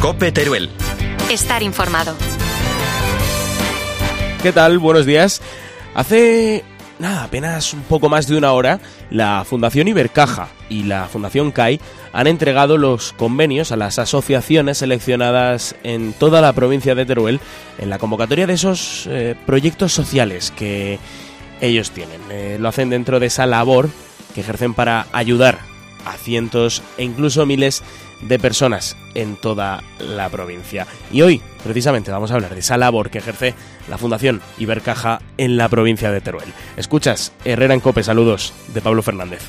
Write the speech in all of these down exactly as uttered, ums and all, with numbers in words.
COPE Teruel. Estar informado. ¿Qué tal? Buenos días. Hace nada, apenas un poco más de una hora, la Fundación Ibercaja y la Fundación C A I han entregado los convenios a las asociaciones seleccionadas en toda la provincia de Teruel en la convocatoria de esos eh, proyectos sociales que ellos tienen. Eh, lo hacen dentro de esa labor que ejercen para ayudar a cientos e incluso miles de personas en toda la provincia. Y hoy, precisamente, vamos a hablar de esa labor que ejerce la Fundación Ibercaja en la provincia de Teruel. Escuchas Herrera en COPE, saludos de Pablo Fernández.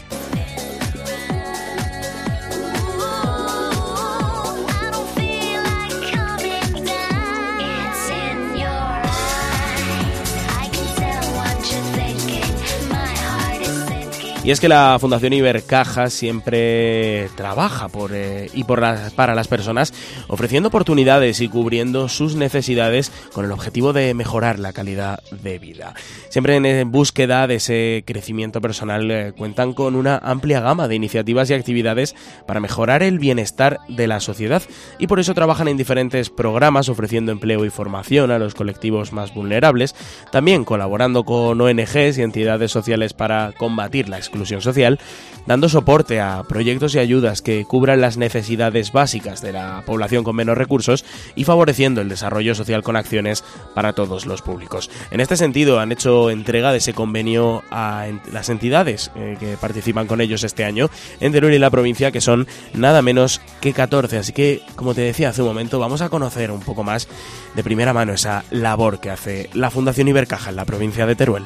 Y es que la Fundación Ibercaja siempre trabaja por eh, y por las, para las personas, ofreciendo oportunidades y cubriendo sus necesidades con el objetivo de mejorar la calidad de vida. Siempre en búsqueda de ese crecimiento personal, eh, cuentan con una amplia gama de iniciativas y actividades para mejorar el bienestar de la sociedad, y por eso trabajan en diferentes programas ofreciendo empleo y formación a los colectivos más vulnerables, también colaborando con O N Ges y entidades sociales para combatir la exclusión inclusión social, dando soporte a proyectos y ayudas que cubran las necesidades básicas de la población con menos recursos y favoreciendo el desarrollo social con acciones para todos los públicos. En este sentido, han hecho entrega de ese convenio a las entidades eh, que participan con ellos este año en Teruel y la provincia, que son nada menos que catorce. Así que, como te decía hace un momento, vamos a conocer un poco más de primera mano esa labor que hace la Fundación Ibercaja en la provincia de Teruel.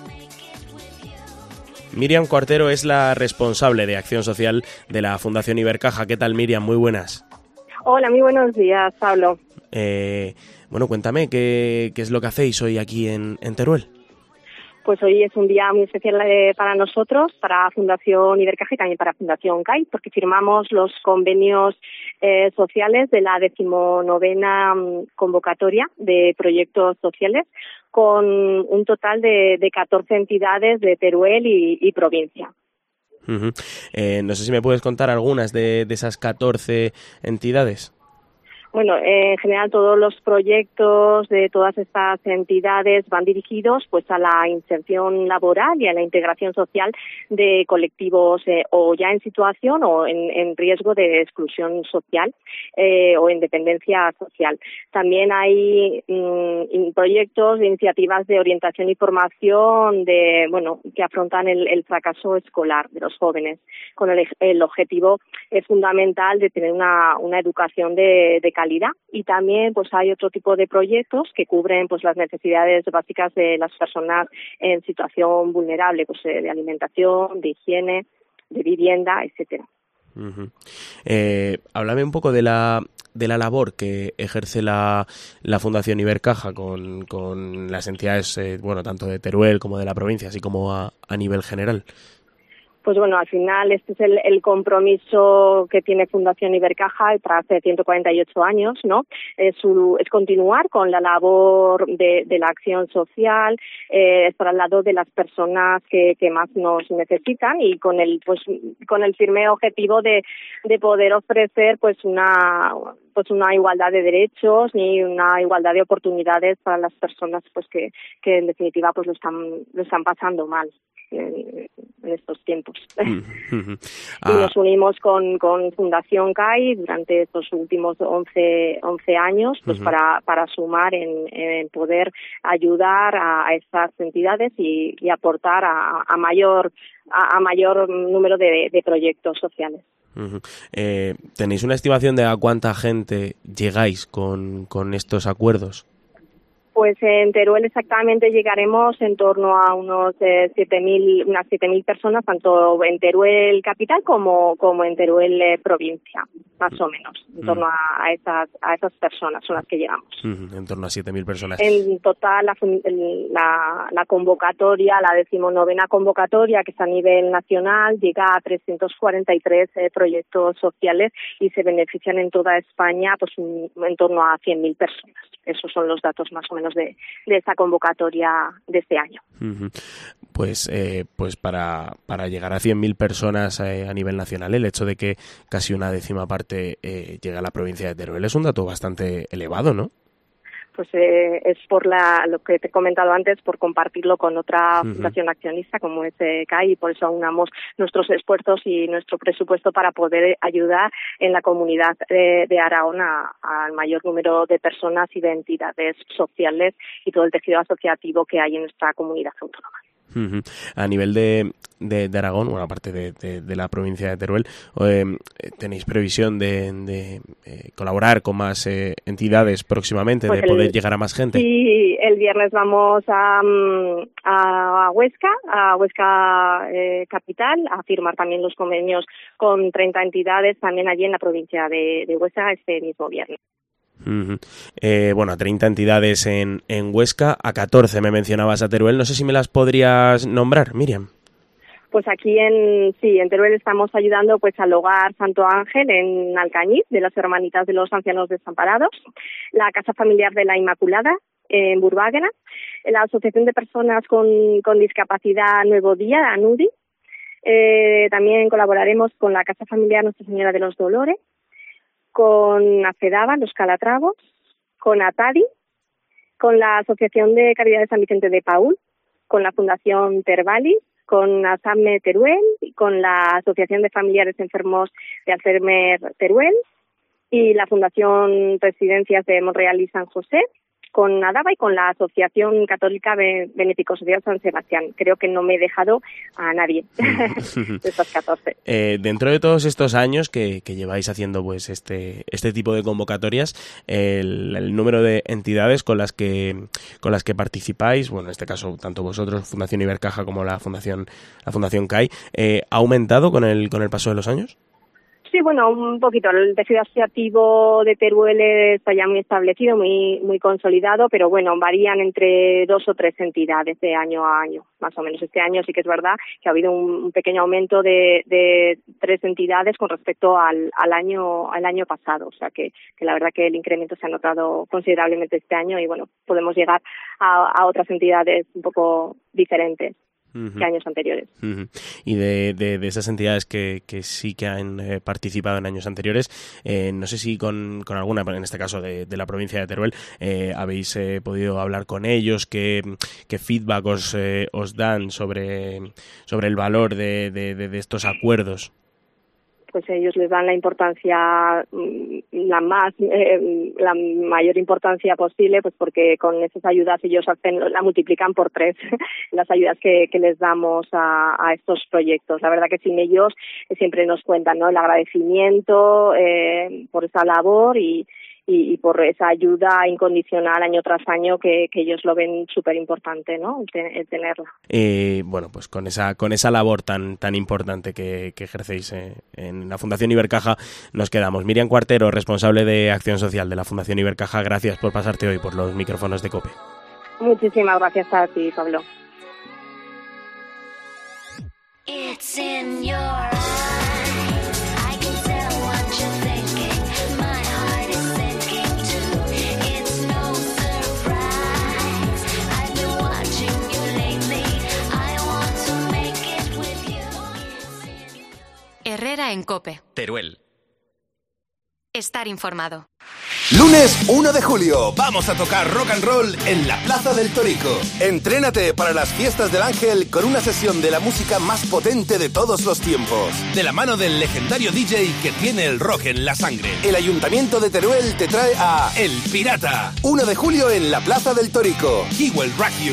Miriam Cuartero es la responsable de Acción Social de la Fundación Ibercaja. ¿Qué tal, Miriam? Muy buenas. Hola, muy buenos días, Pablo. Eh, bueno, cuéntame, ¿qué, qué es lo que hacéis hoy aquí en, en Teruel? Pues hoy es un día muy especial eh, para nosotros, para Fundación Ibercaja y también para Fundación C A I, porque firmamos los convenios eh, sociales de la decimonovena um, convocatoria de proyectos sociales, con un total de, de catorce entidades de Teruel y, y provincia. Uh-huh. Eh, no sé si me puedes contar algunas de, de esas catorce entidades. Bueno, eh, en general todos los proyectos de todas estas entidades van dirigidos pues a la inserción laboral y a la integración social de colectivos eh, o ya en situación o en, en riesgo de exclusión social eh, o en dependencia social. También hay mm, proyectos de iniciativas de orientación y formación de bueno que afrontan el, el fracaso escolar de los jóvenes, con el, el objetivo eh, fundamental de tener una, una educación de, de calidad. Y también pues hay otro tipo de proyectos que cubren pues las necesidades básicas de las personas en situación vulnerable, pues eh, de alimentación, de higiene, de vivienda, etcétera. Uh-huh. Eh, háblame un poco de la de la labor que ejerce la, la Fundación Ibercaja con, con las entidades, eh, bueno, tanto de Teruel como de la provincia, así como a, a nivel general. Pues bueno, al final este es el, el compromiso que tiene Fundación Ibercaja tras ciento cuarenta y ocho años, ¿no? Es, su, es continuar con la labor de, de la acción social, eh, estar al lado de las personas que, que más nos necesitan y con el, pues, con el firme objetivo de, de poder ofrecer, pues, una, pues, una igualdad de derechos y una igualdad de oportunidades para las personas, pues, que, que en definitiva, pues, lo están, lo están pasando mal en, en estos tiempos. Uh-huh. Ah. Y nos unimos con, con Fundación C A I durante estos últimos once años pues uh-huh. para, para sumar en, en poder ayudar a, a estas entidades y, y aportar a, a mayor a, a mayor número de, de proyectos sociales. Uh-huh. Eh, ¿Tenéis una estimación de a cuánta gente llegáis con, con estos acuerdos? Pues en Teruel exactamente llegaremos en torno a unos eh, siete mil, unas siete mil personas, tanto en Teruel capital como como en Teruel eh, provincia, más o menos, en torno a, a esas a esas personas son las que llegamos. Uh-huh. En torno a siete mil personas. En total la, la, la convocatoria, la decimonovena convocatoria, que es a nivel nacional, llega a trescientos cuarenta y tres eh, proyectos sociales y se benefician en toda España pues un, en torno a cien mil personas. Esos son los datos más o menos beneficiarnos de, de esta convocatoria de este año. Uh-huh. Pues, eh, pues para, para llegar a cien mil personas eh, a nivel nacional, el hecho de que casi una décima parte eh, llegue a la provincia de Teruel es un dato bastante elevado, ¿no? Pues eh, es por la, lo que te he comentado antes, por compartirlo con otra Uh-huh. fundación accionista como es eh, C A I, y por eso aunamos nuestros esfuerzos y nuestro presupuesto para poder ayudar en la comunidad de, de Aragón al mayor número de personas y de entidades sociales y todo el tejido asociativo que hay en nuestra comunidad autónoma. Uh-huh. A nivel de, de, de Aragón, bueno, aparte de, de, de la provincia de Teruel, eh, ¿tenéis previsión de, de eh, colaborar con más eh, entidades próximamente, pues de el, poder llegar a más gente? Sí, el viernes vamos a, a Huesca, a Huesca eh, capital, a firmar también los convenios con treinta entidades también allí en la provincia de, de Huesca este mismo viernes. Uh-huh. Eh, bueno, a treinta entidades en, en Huesca, a catorce me mencionabas a Teruel, no sé si me las podrías nombrar, Miriam. Pues aquí en sí, en Teruel estamos ayudando pues al Hogar Santo Ángel en Alcañiz, de las Hermanitas de los Ancianos Desamparados, la Casa Familiar de la Inmaculada en Burbáguena, la Asociación de Personas con, con Discapacidad Nuevo Día, ANUDI, eh, también colaboraremos con la Casa Familiar Nuestra Señora de los Dolores, con AFEDABA, Los Calatravos, con ATADI, con la Asociación de Caridad de San Vicente de Paúl, con la Fundación Tervalis, con ASAME Teruel, con la Asociación de Familiares Enfermos de Alzheimer Teruel y la Fundación Residencias de Monreal y San José, con ADABA y con la Asociación Católica Benéfico Social San Sebastián. Creo que no me he dejado a nadie de estos catorce. Eh, dentro de todos estos años que, que lleváis haciendo pues este este tipo de convocatorias, el, el número de entidades con las que con las que participáis, bueno, en este caso tanto vosotros, Fundación Ibercaja, como la Fundación la Fundación C A I, eh, ¿ha aumentado con el con el paso de los años? Sí, bueno, un poquito. El tejido asociativo de Teruel está ya muy establecido, muy muy consolidado, pero bueno, varían entre dos o tres entidades de año a año, más o menos. Este año sí que es verdad que ha habido un, un pequeño aumento de, de tres entidades con respecto al, al año al año pasado, o sea que, que la verdad que el incremento se ha notado considerablemente este año y bueno, podemos llegar a, a otras entidades un poco diferentes. Uh-huh. Que años anteriores. Uh-huh. Y de, de, de esas entidades que, que sí que han eh, participado en años anteriores, eh, no sé si con, con alguna, en este caso de, de la provincia de Teruel, eh, habéis eh, podido hablar con ellos, qué, qué feedback os, eh, os dan sobre, sobre el valor de, de, de, de estos acuerdos. Pues ellos les dan la importancia, la más, eh, la mayor importancia posible, pues porque con esas ayudas ellos hacen, la multiplican por tres, las ayudas que, que les damos a, a estos proyectos. La verdad que sin ellos eh, siempre nos cuentan, ¿no? El agradecimiento eh, por esa labor y, y, y por esa ayuda incondicional año tras año que, que ellos lo ven súper importante, ¿no? El, el tenerla. Eh, bueno, pues con esa con esa labor tan tan importante que, que ejercéis eh, en la Fundación Ibercaja nos quedamos. Miriam Cuartero, responsable de Acción Social de la Fundación Ibercaja, gracias por pasarte hoy por los micrófonos de COPE. Muchísimas gracias a ti, Pablo. It's in your eyes. I can tell what you're thinking. My heart is sinking too. It's no surprise. I've been watching you lately. I want to make it with you. Herrera en COPE. Teruel. Estar informado. Lunes uno de julio, vamos a tocar rock and roll en la Plaza del Torico. Entrénate para las fiestas del Ángel con una sesión de la música más potente de todos los tiempos. De la mano del legendario D J que tiene el rock en la sangre. El Ayuntamiento de Teruel te trae a El Pirata. uno de julio en la Plaza del Torico. He will rock you.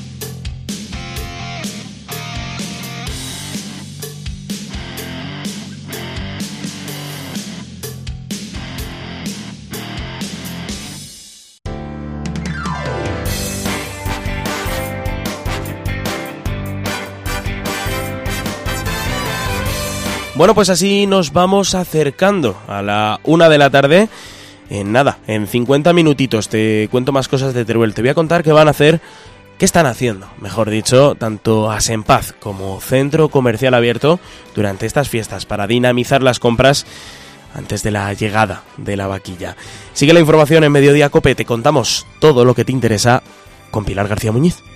Bueno, pues así nos vamos acercando a la una de la tarde. En nada, en cincuenta minutitos te cuento más cosas de Teruel. Te voy a contar qué van a hacer, qué están haciendo, mejor dicho, tanto Asempaz como Centro Comercial Abierto durante estas fiestas para dinamizar las compras antes de la llegada de la vaquilla. Sigue la información en Mediodía Cope, te contamos todo lo que te interesa con Pilar García Muñiz.